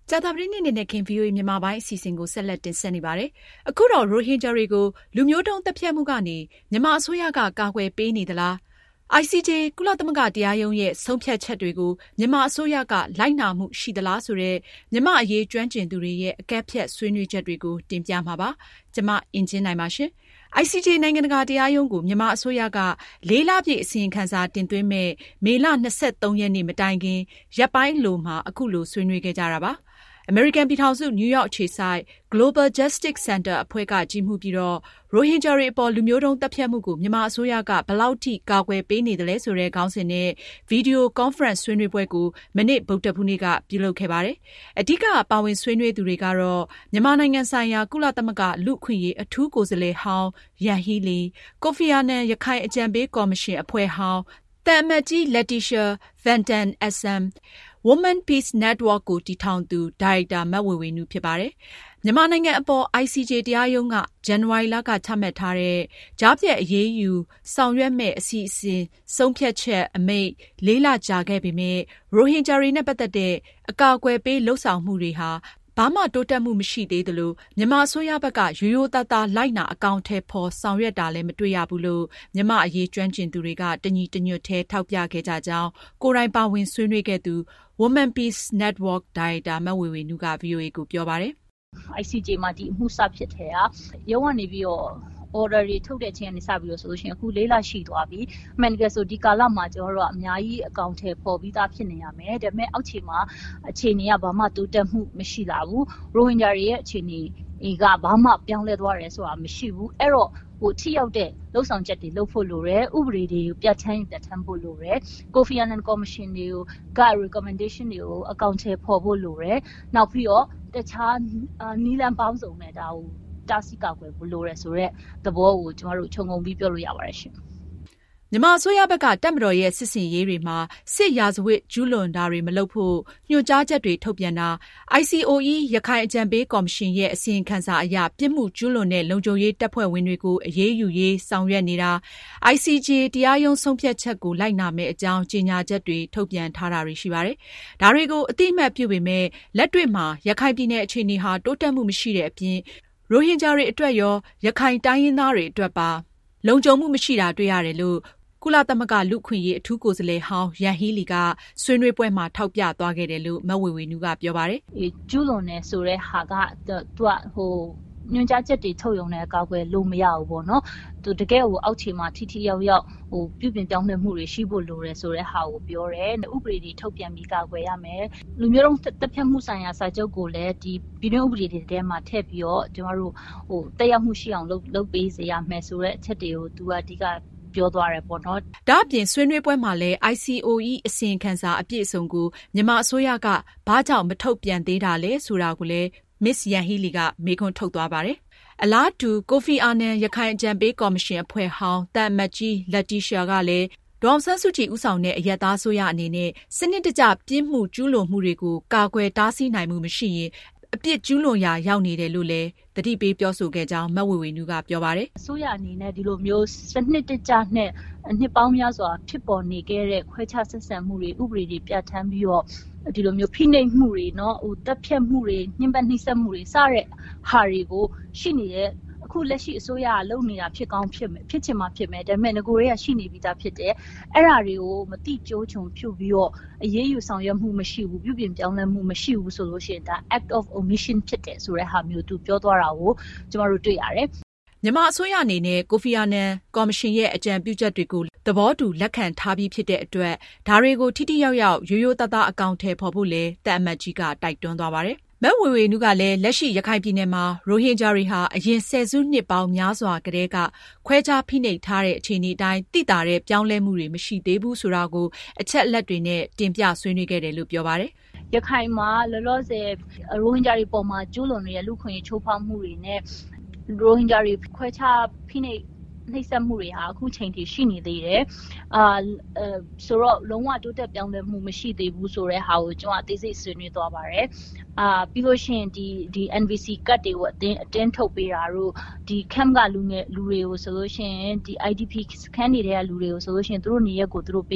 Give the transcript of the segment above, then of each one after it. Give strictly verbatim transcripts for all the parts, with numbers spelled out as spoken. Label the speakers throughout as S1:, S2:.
S1: ကြာသပတေးနေ့နဲ့ခင် ဗီအိုအေ မြန်မာပိုင်းအစီအစဉ်ကိုဆက်လက်တင်ဆက်နေပါတယ်။အခုတော့ရိုဟင်ဂျာတွေကိုလူမျိုးတုံးသတ်ဖြတ်မှုကနေမြန်မာအစိုးရကကာကွယ်ပေးနေသလား၊ အိုင် စီ ဂျေ ကုလသမဂ္ဂတရားရုံးရဲ့ဆုံးဖြတ်ချက်တွေကိုမြန်မာအစိုးရကလိုက်နာမှုရှိသလားဆိုတဲ့မြန်မာအရေးကျွမ်းကျင်သူတွေရဲ့အကဲဖြတ်ဆွေးနွေးချက်တွေကိုတင်ပြမှာပါ။ကျွန်မအင်ဂျင်နိုင်ပါရှင်။ အိုင် စီ ဂျေ နိုင်ငံတကာတရားရုံးကိုမြန်မာအစိုးရကလေးလပြည့်အစီရင်ခံစာတင်သွင်းမဲ့မေလ၂၃ရက်နေ့မတိုင်ခင်ရက်ပိုင်းလိုမှာအခုလိုဆွေးနွေးခဲ့ကြတာပါ။ အမေရိကန်ပြည်ထောင်စုနယူးယောက်အခြေစိုက် Global Justice Center အဖွဲ့ကကြီးမှုပြီးတော့ရိုဟင်ဂျာတွေအပေါ်လူမျိုးတုံးသတ်ဖြတ်မှုကိုမြန်မာအစိုးရကဘယ်လောက်ထိကာကွယ်ပေးနေတယ်လဲဆိုတဲ့ခေါင်းစဉ်နဲ့ဗီဒီယိုကွန်ဖရင့်ဆွေးနွေးပွဲကိုမနေ့ဗုဒ္ဓဟူးနေ့ကပြုလုပ်ခဲ့ပါတယ်။အဓိကပါဝင်ဆွေးနွေးသူတွေကတော့မြန်မာနိုင်ငံဆိုင်ရာကုလသမဂ္ဂလူ့အခွင့်အရေးအထူးကိုယ်စားလှယ်ဟောင်းယန်ဟီလီ၊ ကိုဖီအာနန်ရခိုင်အကြံပေးကော်မရှင်အဖွဲ့ဟောင်းသံအမတ်ကြီးလက်တီရှာဗန်တန်အက်ဆမ်Women Peace Network ကိုတည်ထောင်သူဒါရိုက်တာမတ်ဝေဝေနုဖြစ်ပါတယ်။မြန်မာနိုင်ငံအပေါ် အိုင် စီ ဂျေ တရားရုံးကဇန်နဝါရီလကချမှတ်ထားတဲ့ကြားဖြတ်အရေးယူဆောင်ရွက်မဲ့အစီအစဉ်ဆုံးဖြတ်ချက်အမိန့်လေးလကြာခဲ့ပေမဲ့ရိုဟင်ဂျာတွေနဲ့ပတ်သက်တဲ့အကာအကွယ်ပေးလှုပ်ဆောင်မှုတွေဟာဘာမှတိုးတက်မှုမရှိသေးသလိုမြန်မာအစိုးရဘက်ကရိုးရိုးသားသားလိုက်နာအကောင့်ထဲပေါ်ဆောင်ရွက်တာလည်းမတွေ့ရဘူးလို့မြန်မာအရေးကျွမ်းကျင်သူတွေကတညီတညွတ်ထဲထောက်ပြခဲ့ကြကြောင်းကိုယ်တိုင်ပါဝင်ဆွေးနွေးခဲ့သူ Women Peace Network ဒါရိုက်တာမတ်ဝေဝေနုက ဗွီအိုအေကိုပြောပါတယ်
S2: ။ အိုင် စီ ဂျေ မှာဒီအမှုစဖြစ်တဲ့ကရုံးကနေပြီးတော့order တွေထုတ်တဲ့ချိန်ကနေစပြီးတော့ဆိုလို့ရှိရင်အခုလေးလရှိသွားပြီအမှန်တကယ်ဆိုဒီကာလမှာကျွန်တော်တို့ကအများကြီးအကောင့်ထဲပေါ်ပြီးသားဖြစ်နေရမယ်ဒါပေမဲ့အောက်ခြေမှာအခြေအနေကဘာမှတိုးတက်မှုမရှိလာဘူးရိုဟင်ဂျာတွေရဲ့အခြေအနေကဘာမှပြောင်းလဲသွားတယ်ဆိုတာမရှိဘူးအဲ့တော့ဟိုထိရောက်တဲ့လှုပ်ဆောင်ချက်တွေလုပ်ဖို့လိုတယ်ဥပဒေတွေကိုပြဋ္ဌာန်းပြဋ္ဌာန်းဖို့လိုတယ်ကိုဖီအာနန်ကော်မရှင်တွေကိုက recommendation တွေကိုအကောင့်ထဲပေါ်ဖို့လိုတယ်နောက်ပြီးတော့တခြားနီးလမ်းပေါင်းစုံနဲ့ဒါကိုတားဆီးကာကွယ်ဖို့လိုတယ်ဆိုတော့သဘောကိုကျမတို့ခြုံငုံပြီးပြောလို့ရပါတယ်ရှင်
S1: မြန်မာအစိုးရဘက်ကတပ်မတော်ရဲ့စစ်စင်ရေးတွေမှာစစ်ရာဇဝတ်ကျူးလွန်တာတွေမလုပ်ဖို့ညွှန်ကြားချက်တွေထုတ်ပြန်တာ အိုင် စီ အို အီ ရခိုင်အကြံပေးကော်မရှင်ရဲ့အစီရင်ခံစာအရပြစ်မှုကျူးလွန်တဲ့လုံခြုံရေးတပ်ဖွဲ့ဝင်တွေကိုအရေးယူရေးဆောင်ရွက်နေတာ အိုင် စီ ဂျေ တရားရုံးဆုံးဖြတ်ချက်ကိုလိုက်နာမယ့်အကြောင်းကြေညာချက်တွေထုတ်ပြန်ထားတာတွေရှိပါတယ်။ဒါတွေကိုအတိအမှတ်ပြုပေမဲ့လက်တွေ့မှာရခိုင်ပြည်နယ်အခြေအနေဟာတိုးတက်မှုမရှိတဲ့အပြင်ရိုဟင်ဂျာတွေအတွက်ရောရခိုင်တိုင်းရင်းသားတွေအတွက်ပါလုံခြုံမှုမရှိတာတွေ့ရတယ်လို့ကုလသမဂ္ဂလူ့အခွင့်အရေးအထူးကိုယ်စားလှယ်ဟောင်းယန်ဟီလီကဆွေးနွေးပွဲမှာထောက်ပြသွားခဲ့တယ်လို့မဝေဝေနုကပြောပါတယ်
S2: ။ကျူးလွန်နေဆိုတဲ့ဟာကသူကဟိုညွှန်ကြားချက်တွေထုတ်ရုံနဲ့အကောက်ွယ်လို့မရဘူးပေါ့နော်သူတကယ်ကိုအောက်ခြေမှာထိထိရောက်ရောက်ဟိုပြုပြင်ပြောင်းလဲမှုတွေရှိဖို့လိုတယ်ဆိုတဲ့ဟာကိုပြောတယ်ဥပဒေတွေထုတ်ပြန်ပြီးကာကွယ်ရမယ်လူမျိုးတုံးတပ်ဖြတ်မှုဆိုင်ရာစာချုပ်ကိုလည်းဒီပြည်တွင်းဥပဒေတွေထဲမှာထည့်ပြီးတော့ကျမတို့ဟိုတက်ရောက်မှုရှိအောင်လုပ်လုပ်ပေးစေရမယ်ဆိုတဲ့အချက်တွေကိုသူကအဓိကပြောသွားတယ်ပေါ့နော်
S1: ။ဒါအပြင်ဆွေးနွေးပွဲမှာလည်း အိုင် စီ အို အီ အစီရင်ခံစာအပြည့်အစုံကိုမြန်မာအစိုးရကဘာကြောင့်မထုတ်ပြန်သေးတာလဲဆိုတာကိုလည်းမစ္စယန်ဟီလီကမေးခွန်းထုတ်သွားပါတယ်။အလားတူကိုဖီအာနန်ရခိုင်အကြံပေးကော်မရှင်အဖွဲ့ဟောင်းသံအမတ်ကြီးလက်တီရှာကလည်းဒေါ်အောင်ဆန်းစုကြည်ဦးဆောင်တဲ့အရပ်သားအစိုးရအနေနဲ့စနစ်တကျပြစ်မှုကျူးလွန်မှုတွေကိုကာကွယ်တားဆီးနိုင်မှုမရှိရင်အပြစ်ကျူးလွန်ရာရောက်နေတယ်လို့လည်းတတိပေးပြောဆိုခဲ့ကြောင်းမဝေဝေနုကပြောပါတယ်
S2: အစိုးရအနေနဲ့ဒီလိုမျိုးစနစ်တကျနဲ့နှစ်ပေါင်းများစွာဖြစ်ပေါ်နေခဲ့တဲ့ခွဲခြားဆက်ဆံမှုတွေဥပဒေတွေပြဋ္ဌာန်းပြီးတော့ဒီလိုမျိုးဖိနှိပ်မှုတွေเนาะဟိုတပ်ဖြတ်မှုတွေညှဉ်းပန်းနှိပ်စက်မှုတွေစတဲ့ဟာတွေကိုရှိနေတဲ့အခုလက်ရှိအစိုးရကလုပ်နေတာဖြစ်ကောင်းဖြစ်မယ်ဖြစ်ချင်မှဖြစ်မယ်ဒါပေမဲ့ငကိုတွေကရှိနေပြီးသားဖြစ်တယ်အဲ့ဓာတွေကိုမတိကျိုးချုံဖြုတ်ပြီးတော့အရေးယူဆောင်ရွက်မှုမရှိဘူးပြုပြင်ပြောင်းလဲမှုမရှိဘူးဆိုလို့ရှိရင်ဒါ act of omission ဖြစ်တယ်ဆိုတဲ့ဟာမျိုးသူပြောသွားတာကိုကျမတို့တွေ့ရတယ်
S1: မြန်မာအစိုးရအနေနဲ့ကိုဖီအာနန်ကော်မရှင်ရဲ့အကြံပြုချက်တွေကိုသဘောတူလက်ခံထားပြီးဖြစ်တဲ့အတွက်ဒါတွေကိုထိထိရောက်ရောက်ရိုးရိုးသားသားအကောင့်ထဲပေါ်ဖို့လည်းတန်အမတ်ကြီးကတိုက်တွန်းသွားပါတယ်။မဝေဝေနုကလည်းလက်ရှိရခိုင်ပြည်နယ်မှာရိုဟင်ဂျာတွေဟာအရင်ဆယ်စုနှစ်ပေါင်းများစွာကတည်းကခွဲခြားဖိနှိပ်ထားတဲ့အခြေအနေတိုင်းသိတာတဲ့ပြောင်းလဲမှုတွေမရှိသေးဘူးဆိုတာကိုအချက်အလက်တွေနဲ့တင်ပြဆွေးနွေးခဲ့တယ်လို့ပြောပါတယ်
S2: ။ရခိုင်မှာလောလောဆယ်ရိုဟင်ဂျာတွေပေါ်မှာကျူးလွန်နေတဲ့လူခွင့်ရေးချိုးဖောက်မှုတွေနဲ့ရိုဟင်ဂျာတွေခွဲခြားဖိနှိပ်နှိပ်စက်မှုတွေဟာအခုချိန်ထိရှိနေသေးတယ်အာဆိုတော့လုံးဝတိုးတက်ပြောင်းလဲမှုမရှိသေးဘူးဆိုတဲ့ဟာကိုကျွန်တော်အသေးစိတ်ဆွေးနွေးသွားပါတယ်အာပြီးလို့ရှိရင်ဒီဒီ N V C ကတ်တွေကိုအတင်းအတင်းထုတ်ပေးတာတို့ဒီ camp ကလူငယ်လူတွေကိုဆိုလို့ရှိရင်ဒီ I D P စခန်းတွေကလူတွေကိုဆိုလို့ရှိရင်သူတို့နေရက်ကိုသူတို့ပေး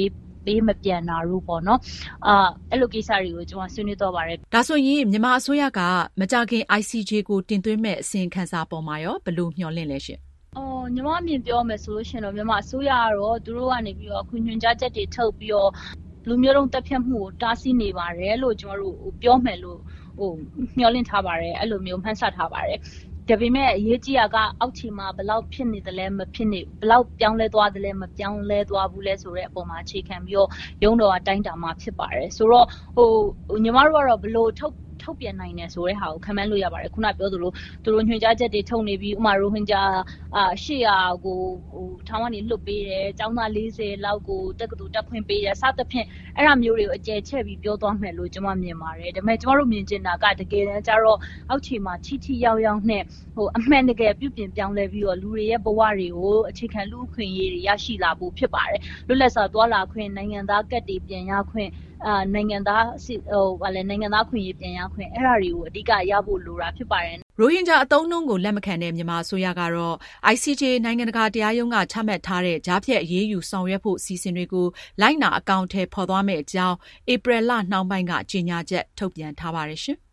S2: ပေးမပြန်တာတို့ပေါ့နော်အာအဲ့လိုကိစ္စတွေကိုကျွန်တော်ဆွေးနွေးတော့ပါတယ်
S1: ဒါဆိုရင်မြန်မာအစိုးရကမကြခင် အိုင် စီ ဂျေ ကိုတင်သွင်းမဲ့အစီရင်ခံစာပေါ်မှာရောဘယ်လိုမျှော်လင့်လဲရှင်
S2: အော်ညီမအမြင်ပြောမယ်ဆိုလို့ရှိရင်တော့မြန်မာအစိုးရကတော့သူတို့ကနေပြီးတော့ခွင့်ညွှန်ကြားချက်တွေထုတ်ပြီးတော့လူမျိုးတုံးတက်ဖြတ်မှုကိုတားဆီးနေပါတယ်လို့ကျွန်တော်တို့ပြောမယ်လို့ဟိုမျှော်လင့်ထားပါတယ်အဲ့လိုမျိုးမှန်းဆထားပါတယ်ဒါပေမဲ့အရေးကြီးတာကအောက်ခြေမှာဘယ်လောက်ဖြစ်နေတယ်လဲမဖြစ်နေဘယ်လောက်ပြောင်းလဲသွားတယ်လဲမပြောင်းလဲသွားဘူးလဲဆိုတဲ့အပေါ်မှာအခြေခံပြီးတော့ရုံးတော်ကတိုင်းတာမှာဖြစ်ပါတယ်ဆိုတော့ဟိုညီမတို့ကတော့ဘယ်လိုထုတ်ထုတ်ပြန်နိုင်တယ်ဆိုတဲ့ဟာကိုခံမှန်းလို့ရပါတယ်ခုနပြောသလိုသူတို့ညွှန်ကြားချက်တွေထုတ်နေပြီးဥမာရိုဟင်ဂျာအာရှေ့ဟာကိုဟိုထောင်ကနေလွတ်ပေးတယ်ကျောင်းသား၄၀လောက်ကိုတက္ကသိုလ်တက်ခွင့်ပေးတယ်စသဖြင့်အဲ့ဒါမျိုးတွေကိုအကျယ်ချဲ့ပြီးပြောသွားမယ်လို့ကျွန်မမြင်ပါတယ်ဒါပေမဲ့ကျွန်တော်တို့မြင်ချင်တာကတကယ်တမ်းကျတော့အောက်ခြေမှာထိထိရောက်ရောက်နဲ့ဟိုအမှန်တကယ်ပြုပြင်ပြောင်းလဲပြီးတော့လူတွေရဲ့ဘဝတွေကိုအခြေခံလူ့အခွင့်အရေးတွေရရှိလာဖို့ဖြစ်ပါတယ်လွတ်လပ်စွာသွားလာခွင့်နိုင်ငံသားကတ်တွေပြန်ရခွင့်အာနိုင်ငံသားဟိုဗာလဲနိုင်ငံသားခွင့်ရေးပြန်ရခွင့်အဲ့ဒါတွေကိုအဓိကရဖို့လိုတာဖြစ်ပါတယ်
S1: ရိုဟင်ဂျာအသုံးအနှုန်းကိုလက်မခံတဲ့မြန်မာအစိုးရကတော့ အိုင် စီ ဂျေ နိုင်ငံတကာတရားရုံးကချမှတ်ထားတဲ့ကြားဖြတ်အရေးယူဆောင်ရွက်ဖို့စီစဉ်တွေကိုလိုက်နာအကောင်အထည်ဖော်သွားမယ့်အကြောင်းဧပြီလနှောင်းပိုင်းကကြေညာချက်ထုတ်ပြန်ထားပါတယ်ရှင်။